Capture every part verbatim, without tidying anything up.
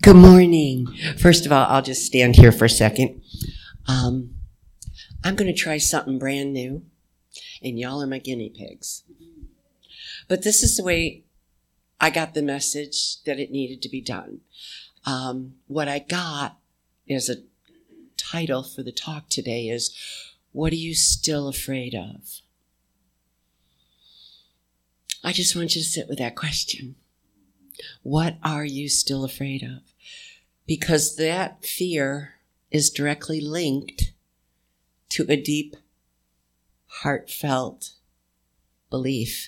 Good morning. First of all, I'll just stand here for a second. Um, I'm going to try something brand new, and y'all are my guinea pigs. But this is the way I got the message that it needed to be done. Um, what I got as a title for the talk today is, what are you still afraid of? I just want you to sit with that question. What are you still afraid of? Because that fear is directly linked to a deep, heartfelt belief.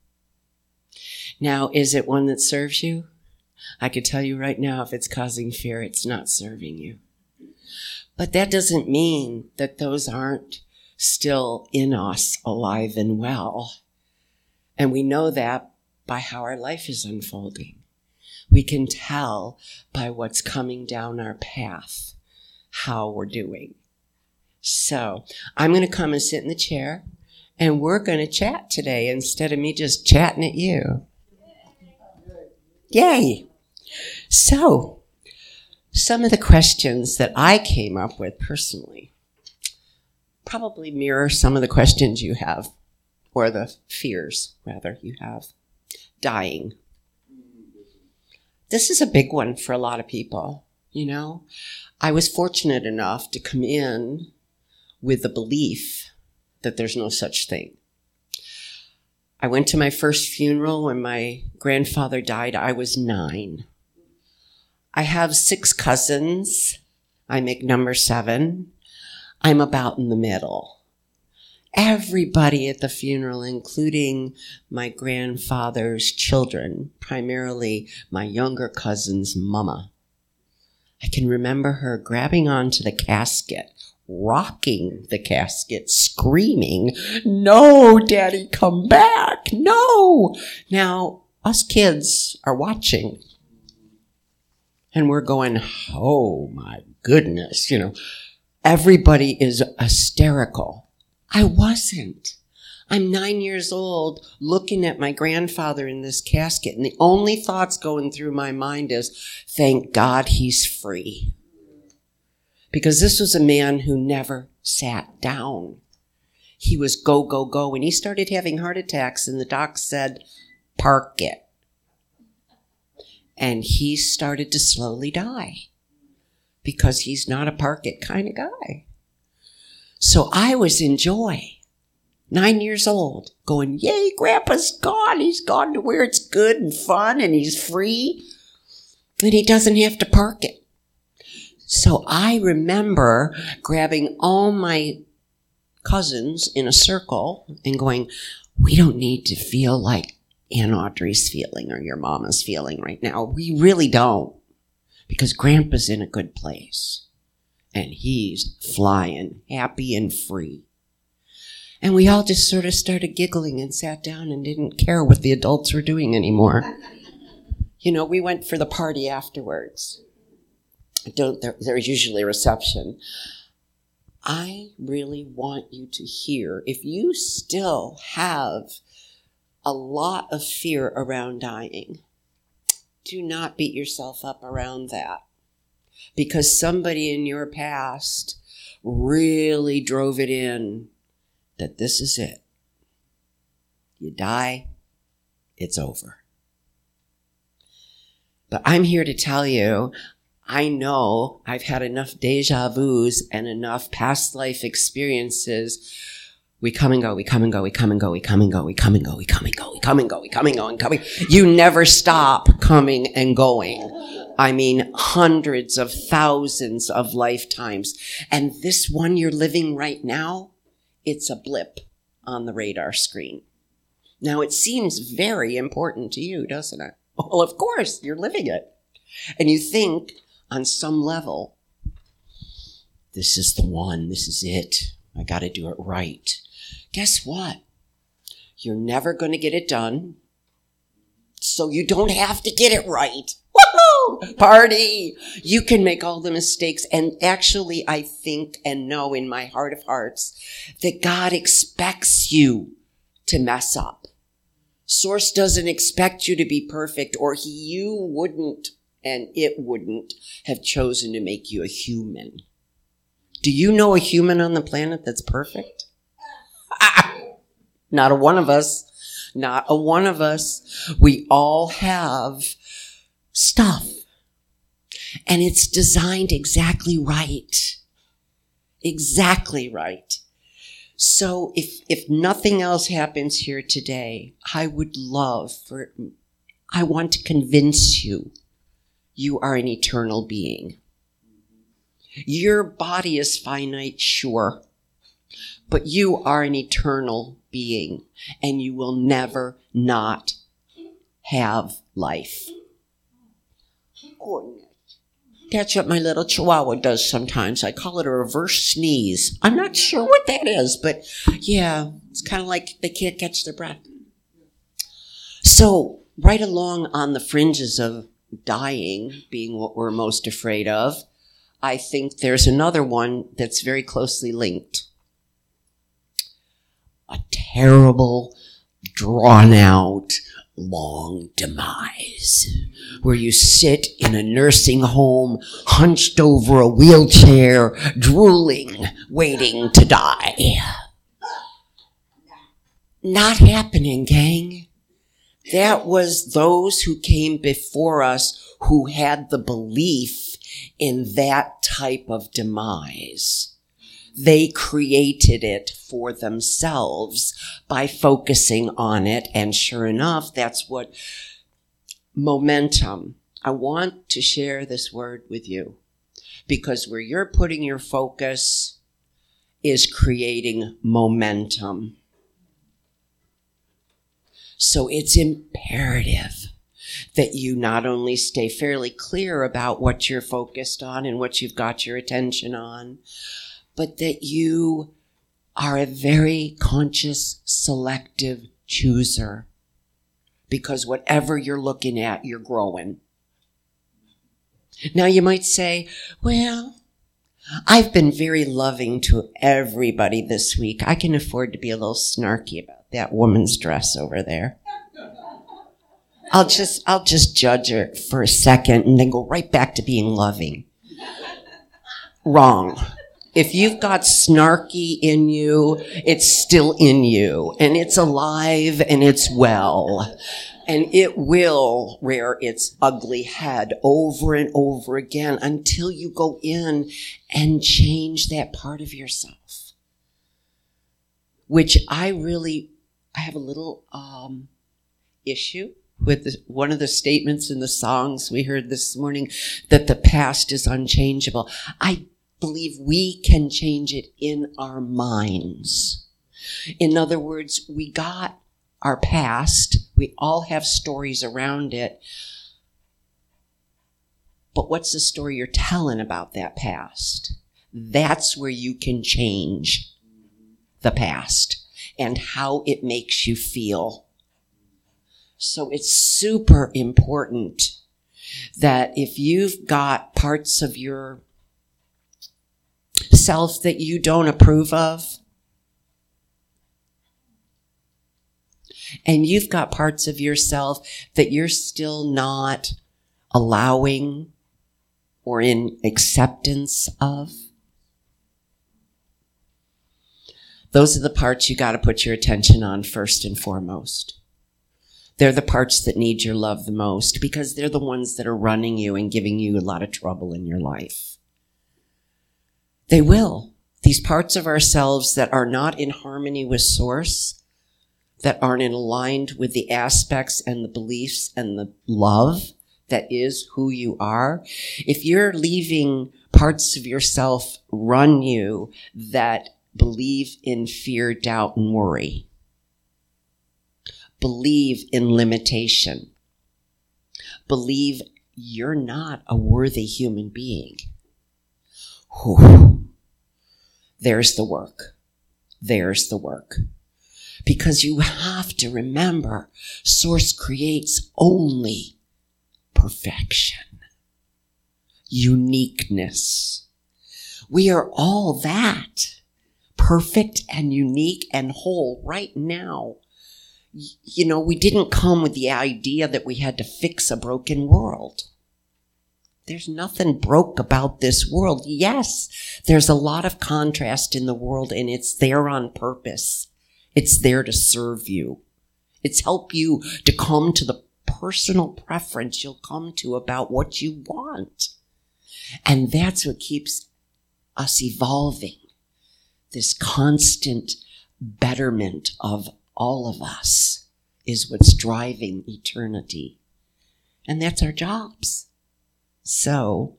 Now, is it one that serves you? I could tell you right now, if it's causing fear, it's not serving you. But that doesn't mean that those aren't still in us, alive and well. And we know that by how our life is unfolding. We can tell by what's coming down our path how we're doing. So I'm going to come and sit in the chair, and we're going to chat today instead of me just chatting at you. Yay! So some of the questions that I came up with personally probably mirror some of the questions you have, or the fears, rather, you have. Dying. This is a big one for a lot of people, you know. I was fortunate enough to come in with the belief that there's no such thing. I went to my first funeral when my grandfather died. I was nine. I have six cousins. I make number seven. I'm about in the middle. Everybody at the funeral, including my grandfather's children, primarily my younger cousin's mama. I can remember her grabbing onto the casket, rocking the casket, screaming, "No, Daddy, come back, no!" Now, us kids are watching. And we're going, oh my goodness, you know, everybody is hysterical. I wasn't. I'm nine years old looking at my grandfather in this casket, and the only thoughts going through my mind is, thank God he's free. Because this was a man who never sat down. He was go, go, go. When he started having heart attacks, and the doc said, park it. And he started to slowly die. Because he's not a park it kind of guy. So I was in joy, nine years old, going, yay, Grandpa's gone. He's gone to where it's good and fun and he's free and he doesn't have to park it. So I remember grabbing all my cousins in a circle and going, we don't need to feel like Aunt Audrey's feeling or your mama's feeling right now. We really don't, because Grandpa's in a good place. And he's flying, happy and free. And we all just sort of started giggling and sat down and didn't care what the adults were doing anymore. You know, we went for the party afterwards. Don't there, there's usually a reception. I really want you to hear, if you still have a lot of fear around dying, do not beat yourself up around that. Because somebody in your past really drove it in that this is it. You die, it's over. But I'm here to tell you, I know I've had enough deja vus and enough past life experiences. We come and go, we come and go, we come and go, we come and go, we come and go, we come and go, we come and go, we come and go, and coming. You never stop coming and going. I mean, hundreds of thousands of lifetimes. And this one you're living right now, it's a blip on the radar screen. Now, it seems very important to you, doesn't it? Well, of course, you're living it. And you think, on some level, this is the one, this is it. I got to do it right. Guess what? You're never going to get it done, so you don't have to get it right. Woohoo! Party! You can make all the mistakes. And actually, I think and know in my heart of hearts that God expects you to mess up. Source doesn't expect you to be perfect, or he, you wouldn't and it wouldn't have chosen to make you a human. Do you know a human on the planet that's perfect? Ah, not a one of us. Not a one of us. We all have stuff. And it's designed exactly right. Exactly right. So if if nothing else happens here today, I would love for, I want to convince you, you are an eternal being. Your body is finite, sure, but you are an eternal being, and you will never not have life. Goodness. That's what my little chihuahua does sometimes. I call it a reverse sneeze. I'm not sure what that is, but yeah, it's kind of like they can't catch their breath. So right along on the fringes of dying being what we're most afraid of, I think there's another one that's very closely linked. A terrible, drawn-out, long demise, where you sit in a nursing home, hunched over a wheelchair, drooling, waiting to die. Not happening, gang. That was those who came before us who had the belief in that type of demise. They created it for themselves by focusing on it. And sure enough, that's what momentum. I want to share this word with you because where you're putting your focus is creating momentum. So it's imperative that you not only stay fairly clear about what you're focused on and what you've got your attention on, but that you are a very conscious, selective chooser. Because whatever you're looking at, you're growing. Now you might say, well, I've been very loving to everybody this week. I can afford to be a little snarky about that woman's dress over there. I'll just, I'll just judge her for a second and then go right back to being loving. Wrong. If you've got snarky in you, it's still in you, and it's alive and it's well, and it will rear its ugly head over and over again until you go in and change that part of yourself, which I really, I have a little um, issue with the, one of the statements in the songs we heard this morning, that the past is unchangeable. I believe we can change it in our minds. In other words, we got our past. We all have stories around it. But what's the story you're telling about that past? That's where you can change the past and how it makes you feel. So it's super important that if you've got parts of your self that you don't approve of, and you've got parts of yourself that you're still not allowing or in acceptance of, those are the parts you got to put your attention on first and foremost. They're the parts that need your love the most because they're the ones that are running you and giving you a lot of trouble in your life. They will. These parts of ourselves that are not in harmony with Source, that aren't in aligned with the aspects and the beliefs and the love that is who you are. If you're leaving parts of yourself run you that believe in fear, doubt, and worry, believe in limitation, believe you're not a worthy human being, whew, there's the work. There's the work. Because you have to remember, Source creates only perfection, uniqueness. We are all that, perfect and unique and whole right now. You know, we didn't come with the idea that we had to fix a broken world. There's nothing broke about this world. Yes, there's a lot of contrast in the world, and it's there on purpose. It's there to serve you. It's help you to come to the personal preference you'll come to about what you want. And that's what keeps us evolving. This constant betterment of all of us is what's driving eternity. And that's our jobs. So,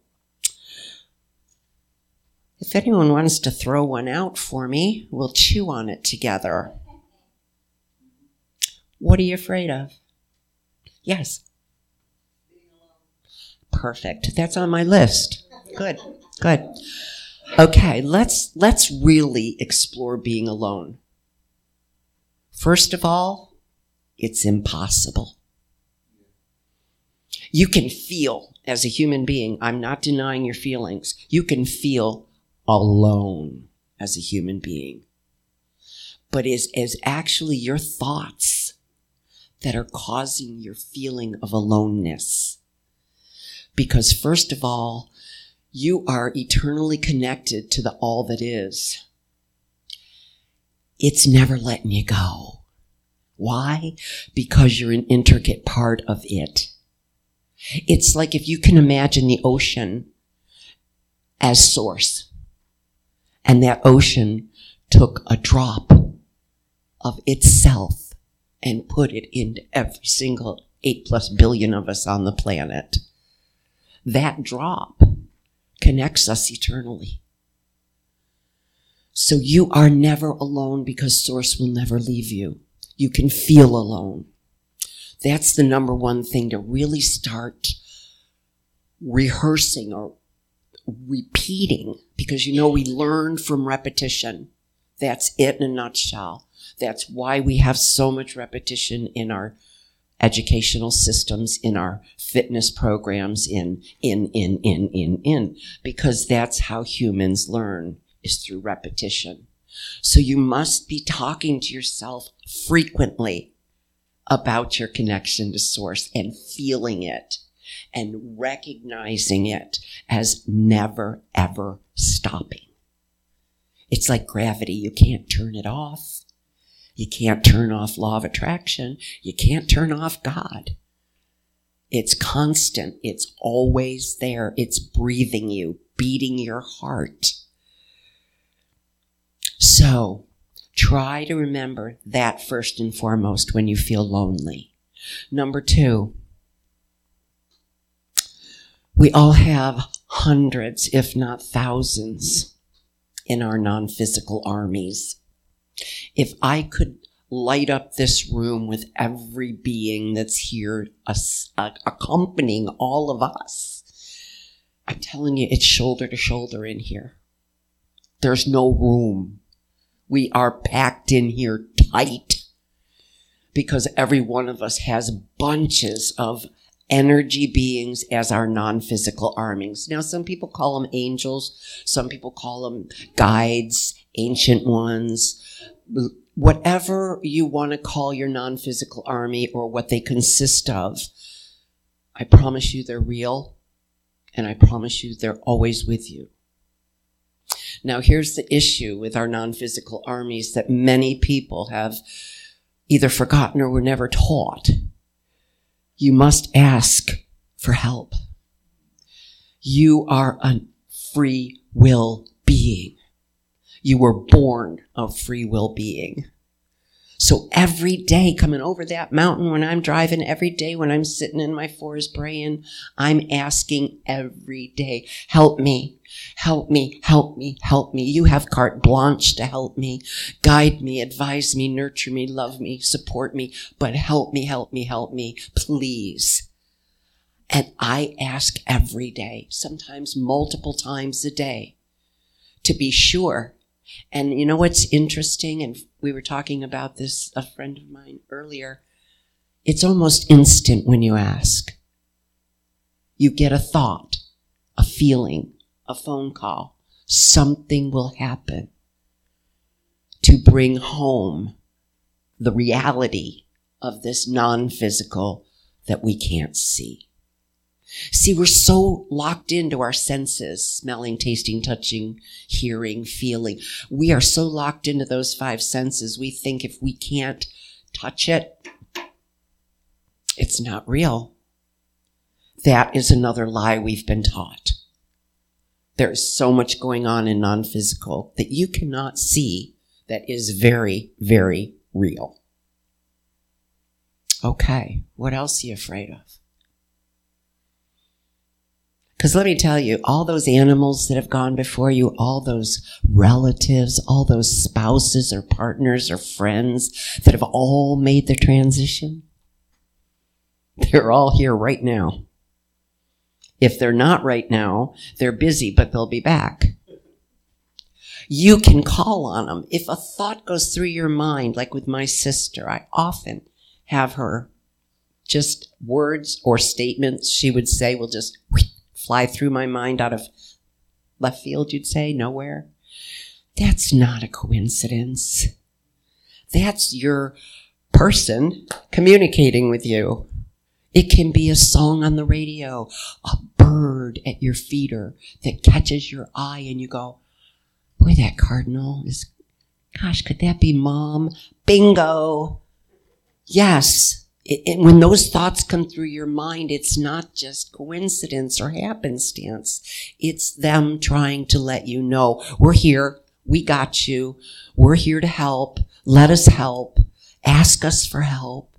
if anyone wants to throw one out for me, we'll chew on it together. What are you afraid of? Yes. Perfect. That's on my list. Good. Good. Okay, let's let's really explore being alone. First of all, it's impossible. You can feel, as a human being, I'm not denying your feelings, you can feel alone as a human being. But it's, it's actually your thoughts that are causing your feeling of aloneness. Because first of all, you are eternally connected to the all that is. It's never letting you go. Why? Because you're an intricate part of it. It's like if you can imagine the ocean as source, and that ocean took a drop of itself and put it into every single eight plus billion of us on the planet. That drop connects us eternally. So you are never alone because Source will never leave you. You can feel alone. That's the number one thing to really start rehearsing or repeating, because you know we learn from repetition. That's it in a nutshell. That's why we have so much repetition in our educational systems, in our fitness programs, in, in, in, in, in, in, because that's how humans learn, is through repetition. So you must be talking to yourself frequently about your connection to Source and feeling it and recognizing it as never, ever stopping. It's like gravity. You can't turn it off. You can't turn off law of attraction. You can't turn off God. It's constant. It's always there. It's breathing you, beating your heart. So try to remember that first and foremost when you feel lonely. Number two, we all have hundreds, if not thousands, in our non-physical armies. If I could light up this room with every being that's here accompanying all of us, I'm telling you, it's shoulder to shoulder in here. There's no room. We are packed in here tight because every one of us has bunches of energy beings as our non-physical armies. Now, some people call them angels. Some people call them guides, ancient ones, whatever you want to call your non-physical army or what they consist of. I promise you they're real, and I promise you they're always with you. Now, here's the issue with our non-physical armies that many people have either forgotten or were never taught. You must ask for help. You are a free will being. You were born of free will being. So every day coming over that mountain when I'm driving, every day when I'm sitting in my forest praying, I'm asking every day, help me, help me, help me, help me. You have carte blanche to help me, guide me, advise me, nurture me, love me, support me, but help me, help me, help me, please. And I ask every day, sometimes multiple times a day, to be sure. And you know what's interesting? And we were talking about this, a friend of mine earlier. It's almost instant when you ask. You get a thought, a feeling, a phone call. Something will happen to bring home the reality of this non-physical that we can't see. See, we're so locked into our senses, smelling, tasting, touching, hearing, feeling. We are so locked into those five senses, we think if we can't touch it, it's not real. That is another lie we've been taught. There is so much going on in non-physical that you cannot see that is very, very real. Okay, what else are you afraid of? Because let me tell you, all those animals that have gone before you, all those relatives, all those spouses or partners or friends that have all made the transition, they're all here right now. If they're not right now, they're busy, but they'll be back. You can call on them. If a thought goes through your mind, like with my sister, I often have her just words or statements she would say will just whoosh, fly through my mind out of left field, you'd say, nowhere. That's not a coincidence. That's your person communicating with you. It can be a song on the radio, a bird at your feeder that catches your eye and you go, boy, that cardinal is, gosh, could that be Mom? Bingo. Yes. It, it, when those thoughts come through your mind, it's not just coincidence or happenstance. It's them trying to let you know, we're here, we got you, we're here to help, let us help, ask us for help.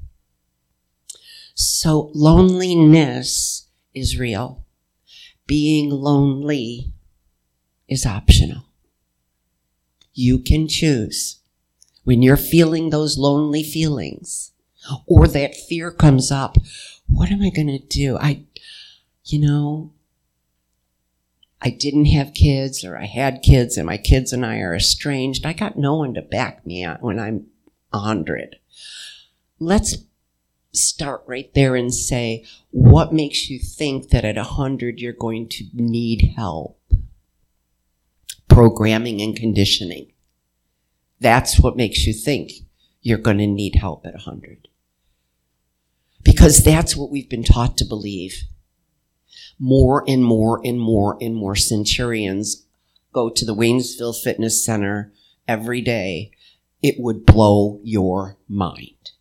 So loneliness is real. Being lonely is optional. You can choose. When you're feeling those lonely feelings, or that fear comes up, what am I going to do? I, you know, I didn't have kids, or I had kids and my kids and I are estranged. I got no one to back me up when I'm a hundred. Let's start right there and say, what makes you think that at a hundred you're going to need help? Programming and conditioning. That's what makes you think you're going to need help at a hundred. Because that's what we've been taught to believe. More and more and more and more centurions go to the Waynesville Fitness Center every day. It would blow your mind.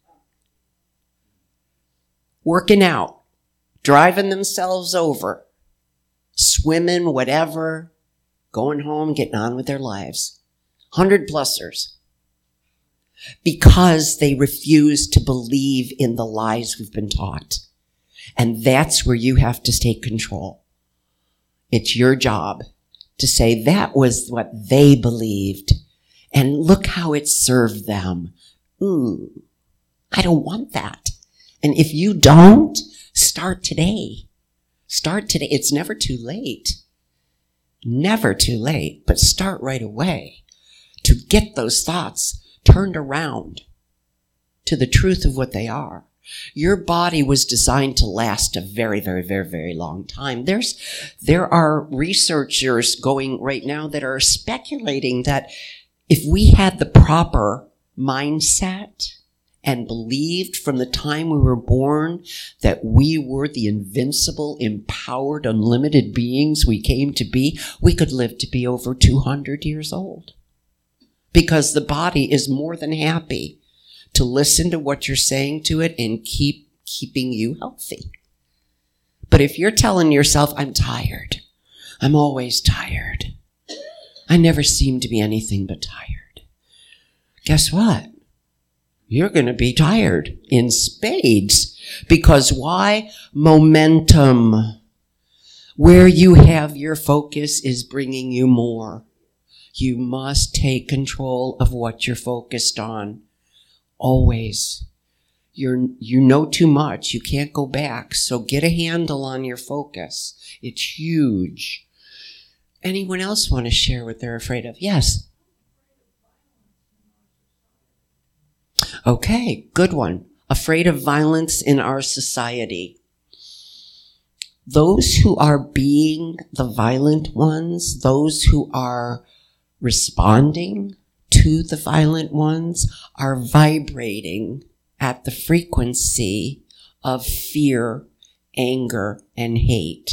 Working out, driving themselves over, swimming, whatever, going home, getting on with their lives. Hundred plusers. Because they refuse to believe in the lies we've been taught. And that's where you have to take control. It's your job to say that was what they believed. And look how it served them. Ooh, I don't want that. And if you don't, start today. Start today. It's never too late. Never too late, but start right away to get those thoughts turned around to the truth of what they are. Your body was designed to last a very, very, very, very long time. There's, there are researchers going right now that are speculating that if we had the proper mindset and believed from the time we were born that we were the invincible, empowered, unlimited beings we came to be, we could live to be over two hundred years old. Because the body is more than happy to listen to what you're saying to it and keep keeping you healthy. But if you're telling yourself, I'm tired, I'm always tired, I never seem to be anything but tired, guess what? You're going to be tired in spades. Because why? Momentum. Where you have your focus is bringing you more. You must take control of what you're focused on. Always. You're, you know too much. You can't go back. So get a handle on your focus. It's huge. Anyone else want to share what they're afraid of? Yes. Okay, good one. Afraid of violence in our society. Those who are being the violent ones, those who are responding to the violent ones, are vibrating at the frequency of fear anger, and hate.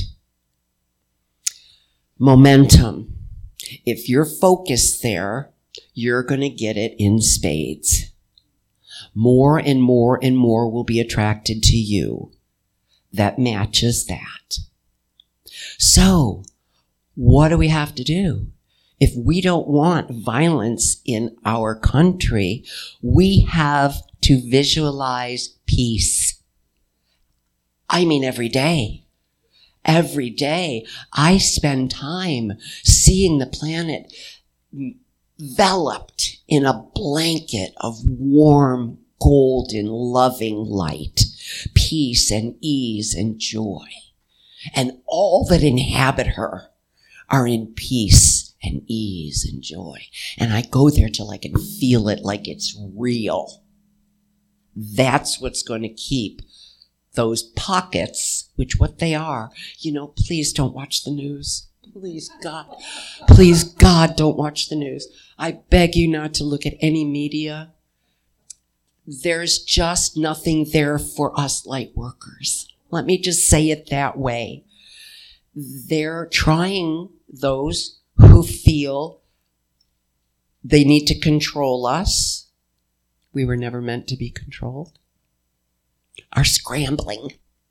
Momentum. If you're focused there, you're going to get it in spades. More and more and more will be attracted to you that matches that. So, what do we have to do? If we don't want violence in our country, we have to visualize peace. I mean, every day. Every day, I spend time seeing the planet enveloped in a blanket of warm, golden, loving light, peace and ease and joy. And all that inhabit her are in peace and ease and joy. And I go there till I can feel it like it's real. That's what's going to keep those pockets, which what they are, you know, please don't watch the news. Please, God, please, God, don't watch the news. I beg you not to look at any media. There's just nothing there for us light workers. Let me just say it that way. They're trying, those who feel they need to control us. We were never meant to be controlled. Are scrambling.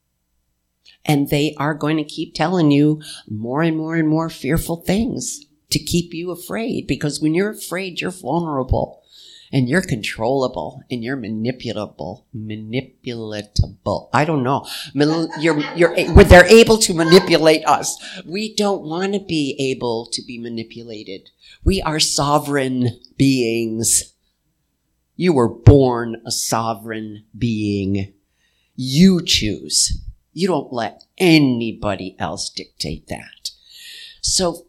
And they are going to keep telling you more and more and more fearful things to keep you afraid. Because when you're afraid, you're vulnerable. And you're controllable. And you're manipulable. Manipulatable. I don't know. You're, you're, they're able to manipulate us. We don't want to be able to be manipulated. We are sovereign beings. You were born a sovereign being. You choose. You don't let anybody else dictate that. So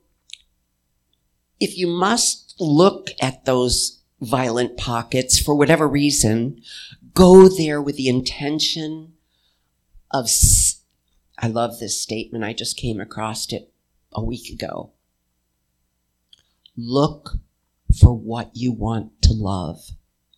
if you must look at those violent pockets for whatever reason, go there with the intention of, I love this statement. I just came across it a week ago. Look for what you want to love.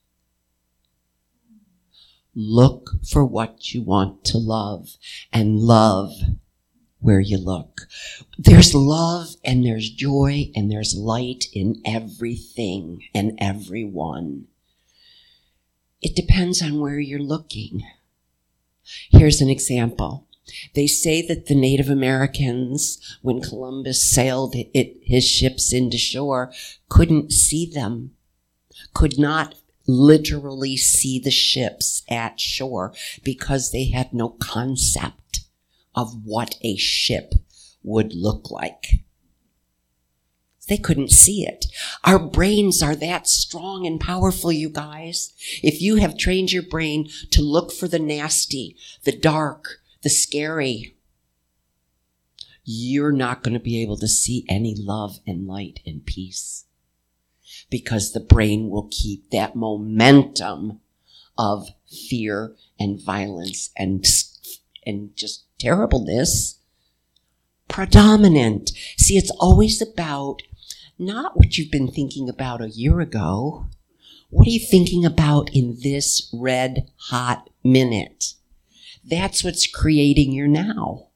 Look for what you want to love, and love where you look. There's love and there's joy and there's light in everything and everyone. It depends on where you're looking. Here's an example. They say that the Native Americans, when Columbus sailed it, his ships into shore, couldn't see them, could not literally see the ships at shore because they had no concept of what a ship would look like. They couldn't see it. Our brains are that strong and powerful, you guys. If you have trained your brain to look for the nasty, the dark, the scary, you're not going to be able to see any love and light and peace. Because the brain will keep that momentum of fear and violence and, and just terribleness predominant. See, it's always about not what you've been thinking about a year ago. What are you thinking about in this red hot minute? That's what's creating your now.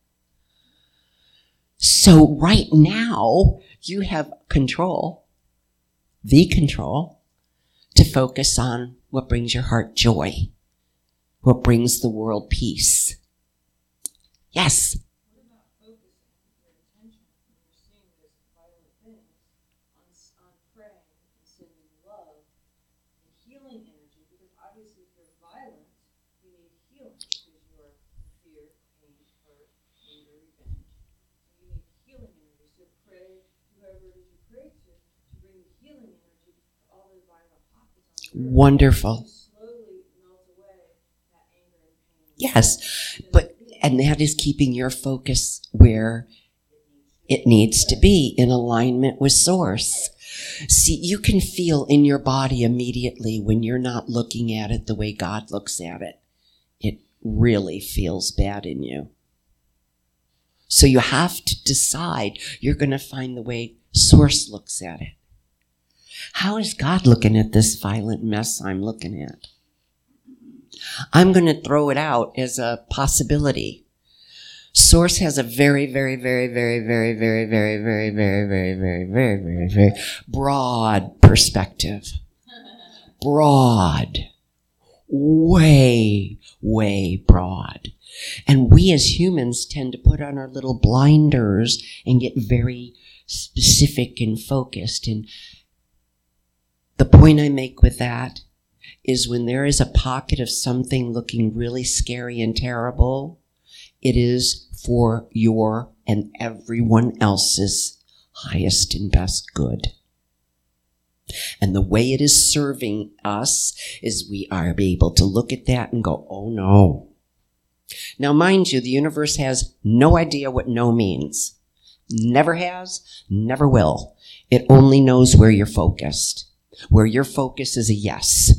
So right now, you have control. The control to focus on what brings your heart joy, what brings the world peace. Yes? What about focusing your attention when you're seeing these violent things on, on praying and sending love and healing energy? Because obviously if you're violent, you need healing because you are fear, pain, hurt, anger, revenge. So you need healing energy. So pray, whoever it is you pray to, bring healing energy to all those violent pockets on the earth. Wonderful. Slowly melt away that anger and pain. Yes, but and that is keeping your focus where it needs to be, in alignment with Source. See, you can feel in your body immediately when you're not looking at it the way God looks at it. It really feels bad in you. So you have to decide you're going to find the way Source looks at it. How is God looking at this violent mess I'm looking at? I'm going to throw it out as a possibility. Source has a very, very, very, very, very, very, very, very, very, very, very, very, very, very broad perspective. Broad. Way, way broad. And we as humans tend to put on our little blinders and get very specific and focused. And the point I make with that is when there is a pocket of something looking really scary and terrible, it is for your and everyone else's highest and best good. And the way it is serving us is we are able to look at that and go, oh no. Now, mind you, the universe has no idea what no means. Never has, never will. It only knows where you're focused. Where your focus is a yes.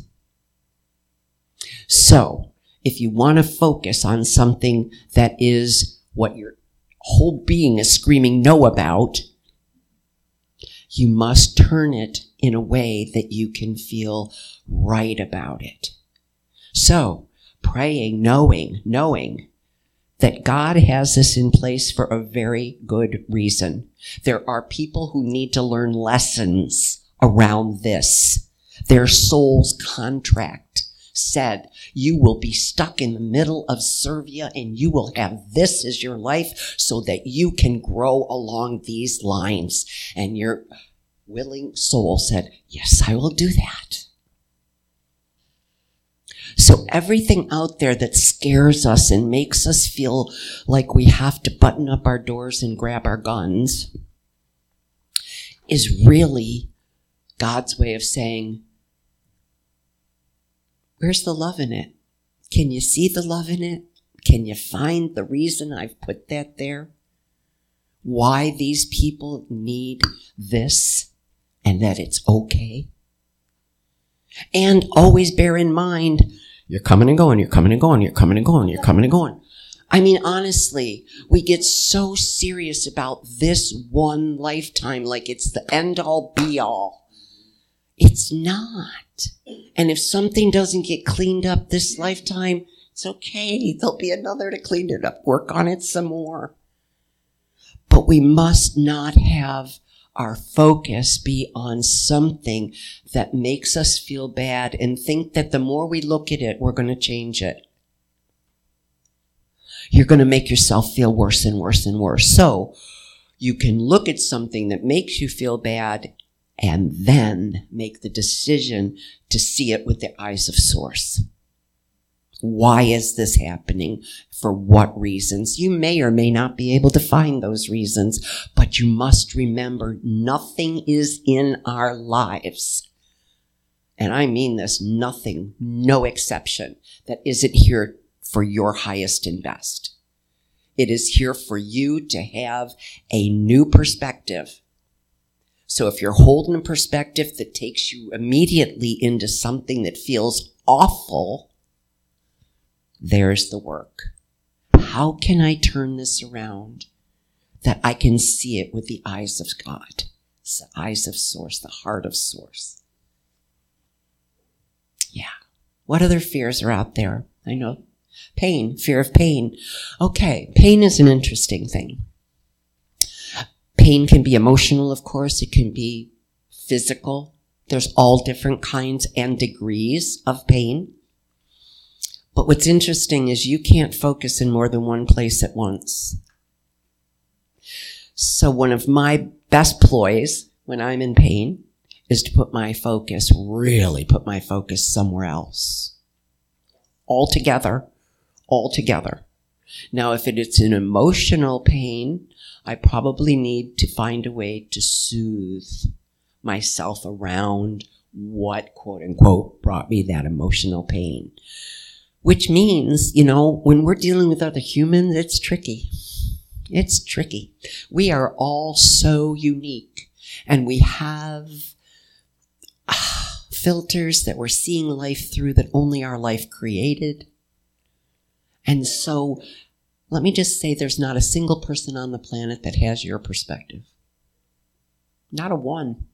So, if you want to focus on something that is what your whole being is screaming no about, you must turn it in a way that you can feel right about it. So, praying, knowing, knowing that God has this in place for a very good reason. There are people who need to learn lessons around this. Their soul's contract said, you will be stuck in the middle of Servia and you will have this as your life so that you can grow along these lines. And your willing soul said, yes, I will do that. So everything out there that scares us and makes us feel like we have to button up our doors and grab our guns is really God's way of saying, where's the love in it? Can you see the love in it? Can you find the reason I've put that there? Why these people need this and that it's okay? And always bear in mind, you're coming and going, you're coming and going, you're coming and going, you're coming and going. I mean, honestly, we get so serious about this one lifetime like it's the end-all, be-all. It's not. And if something doesn't get cleaned up this lifetime, it's okay. There'll be another to clean it up. Work on it some more. But we must not have our focus be on something that makes us feel bad and think that the more we look at it, we're going to change it. You're going to make yourself feel worse and worse and worse. So you can look at something that makes you feel bad and then make the decision to see it with the eyes of Source. Why is this happening? For what reasons? You may or may not be able to find those reasons, but you must remember nothing is in our lives. And I mean this, nothing, no exception, that isn't here for your highest and best. It is here for you to have a new perspective. So if you're holding a perspective that takes you immediately into something that feels awful, there's the work. How can I turn this around that I can see it with the eyes of God? It's the eyes of Source, the heart of Source. Yeah. What other fears are out there? I know. Pain, fear of pain. Okay, pain is an interesting thing. Pain can be emotional, of course. It can be physical. There's all different kinds and degrees of pain. But what's interesting is you can't focus in more than one place at once. So one of my best ploys when I'm in pain is to put my focus, really put my focus somewhere else. All together, all together. Now, if it's an emotional pain, I probably need to find a way to soothe myself around what, quote unquote, brought me that emotional pain. Which means, you know, when we're dealing with other humans, it's tricky. It's tricky. We are all so unique, and we have uh, filters that we're seeing life through that only our life created. And so, let me just say there's not a single person on the planet that has your perspective. Not a one.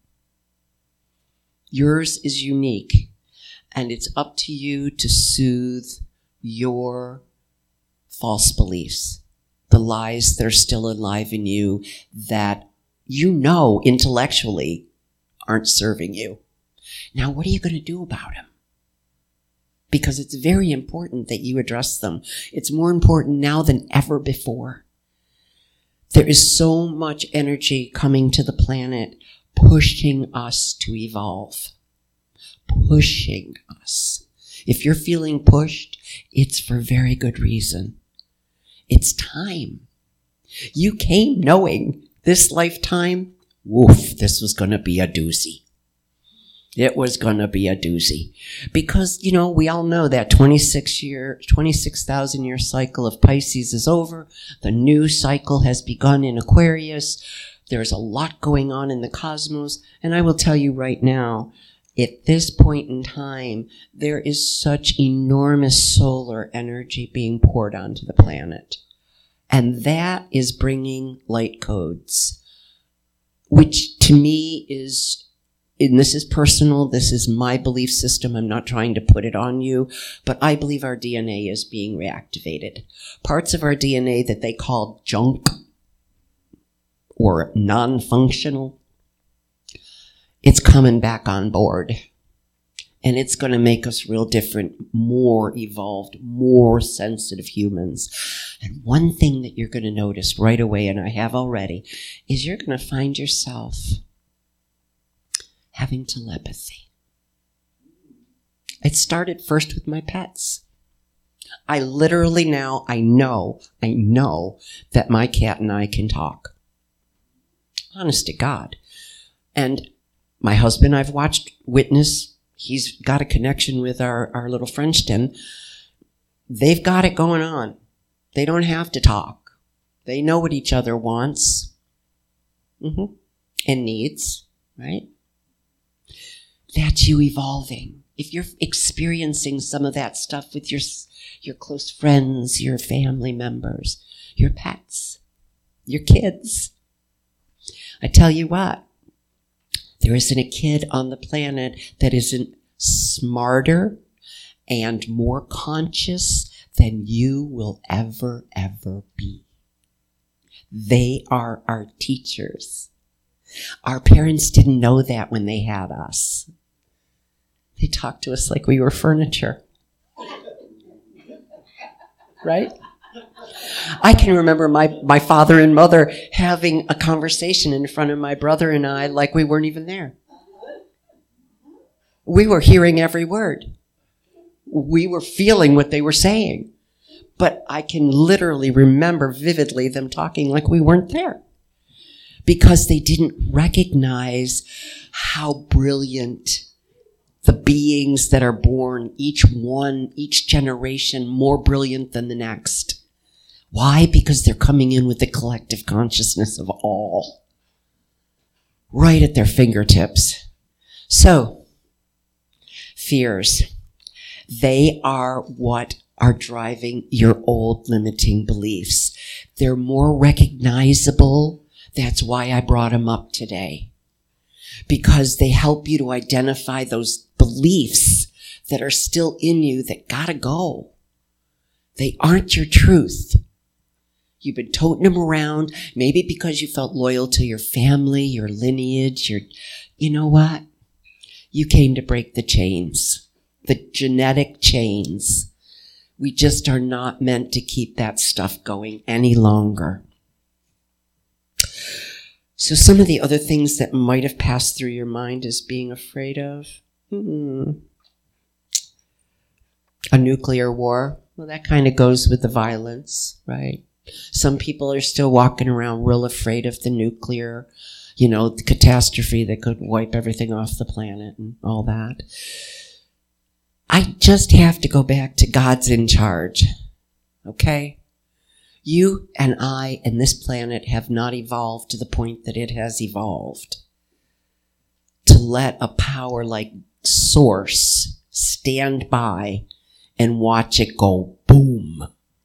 Yours is unique. And it's up to you to soothe your false beliefs. the lies that are still alive in you that you know intellectually aren't serving you. Now, what are you going to do about them? Because it's very important that you address them. It's more important now than ever before. There is so much energy coming to the planet pushing us to evolve. Pushing us. If you're feeling pushed, it's for very good reason. It's time. You came knowing this lifetime, woof, this was going to be a doozy. It was going to be a doozy. Because, you know, we all know that twenty-six year, twenty-six thousand year cycle of Pisces is over. The new cycle has begun in Aquarius. There's a lot going on in the cosmos. And I will tell you right now, at this point in time, there is such enormous solar energy being poured onto the planet. And that is bringing light codes, which to me is, and this is personal, this is my belief system, I'm not trying to put it on you, but I believe our D N A is being reactivated. Parts of our D N A that they call junk or non-functional, it's coming back on board. And it's going to make us real different, more evolved, more sensitive humans. And one thing that you're going to notice right away, and I have already, is you're going to find yourself having telepathy. It started first with my pets. I literally now, I know, I know that my cat and I can talk. Honest to God. And my husband, I've watched witness. He's got a connection with our, our little Frenchton. They've got it going on. They don't have to talk. They know what each other wants mm-hmm. and needs, right? That's you evolving. If you're experiencing some of that stuff with your, your close friends, your family members, your pets, your kids, I tell you what, there isn't a kid on the planet that isn't smarter and more conscious than you will ever, ever be. They are our teachers. Our parents didn't know that when they had us. They talked to us like we were furniture. Right? I can remember my, my father and mother having a conversation in front of my brother and I like we weren't even there. We were hearing every word. We were feeling what they were saying. But I can literally remember vividly them talking like we weren't there. Because they didn't recognize how brilliant the beings that are born, each one, each generation, more brilliant than the next. Why? Because they're coming in with the collective consciousness of all. Right at their fingertips. So, fears. They are what are driving your old limiting beliefs. They're more recognizable. That's why I brought them up today. Because they help you to identify those beliefs that are still in you that gotta go. They aren't your truth. You've been toting them around, maybe because you felt loyal to your family, your lineage, your, you know what? You came to break the chains, the genetic chains. We just are not meant to keep that stuff going any longer. So some of the other things that might have passed through your mind as being afraid of, hmm. a nuclear war. Well, that kind of goes with the violence, right? Some people are still walking around real afraid of the nuclear, you know, the catastrophe that could wipe everything off the planet and all that. I just have to go back to God's in charge, okay? You and I and this planet have not evolved to the point that it has evolved to let a power like Source stand by and watch it go boom.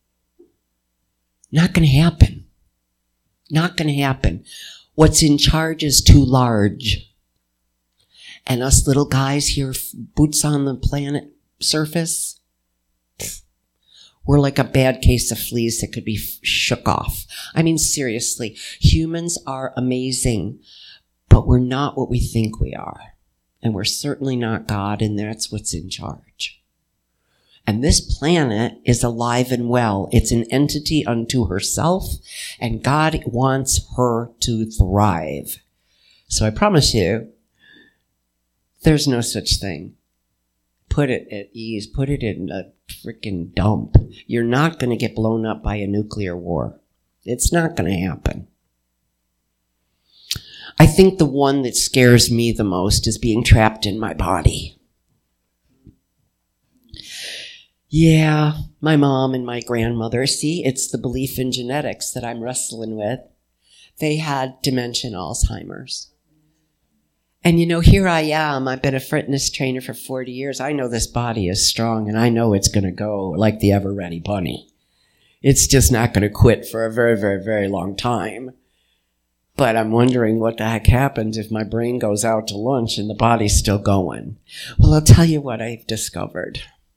Not going to happen. Not going to happen. What's in charge is too large. And us little guys here, boots on the planet surface, We're like a bad case of fleas that could be shook off. I mean, seriously, humans are amazing, but we're not what we think we are. And we're certainly not God, and that's what's in charge. And this planet is alive and well. It's an entity unto herself, and God wants her to thrive. So I promise you, there's no such thing. Put it at ease. Put it in a freaking dump. You're not going to get blown up by a nuclear war. It's not going to happen. I think the one that scares me the most is being trapped in my body. Yeah, my mom and my grandmother, see, it's the belief in genetics that I'm wrestling with. They had dementia and Alzheimer's. And you know, here I am. I've been a fitness trainer for forty years. I know this body is strong, and I know it's going to go like the ever-ready bunny. It's just not going to quit for a very, very, very long time. But I'm wondering what the heck happens if my brain goes out to lunch and the body's still going. Well, I'll tell you what I've discovered.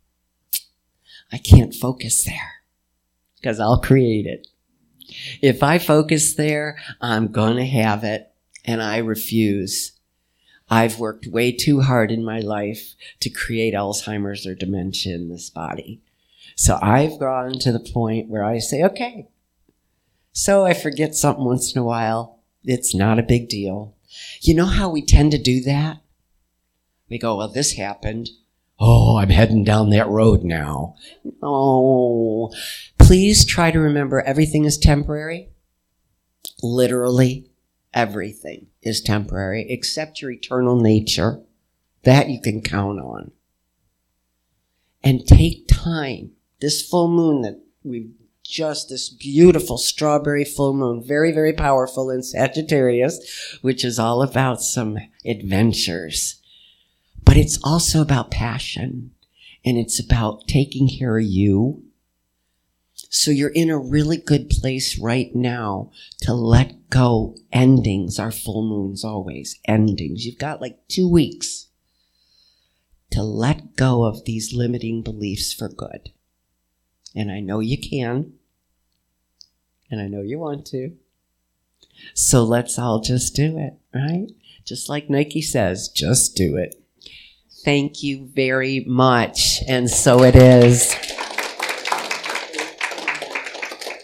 I can't focus there because I'll create it. If I focus there, I'm going to have it, and I refuse. I've worked way too hard in my life to create Alzheimer's or dementia in this body. So I've gone to the point where I say, okay, so I forget something once in a while. It's not a big deal. You know how we tend to do that? We go, well, this happened. Oh, I'm heading down that road now. Oh, please try to remember everything is temporary. Literally everything is temporary except your eternal nature. That you can count on. And take time. This full moon that we've just, this beautiful strawberry full moon, very, very powerful in Sagittarius, which is all about some adventures. But it's also about passion, and it's about taking care of you. So you're in a really good place right now to let go. Endings are full moons always. Endings. You've got like two weeks to let go of these limiting beliefs for good. And I know you can. And I know you want to. So let's all just do it, right? Just like Nike says, just do it. Thank you very much. And so it is.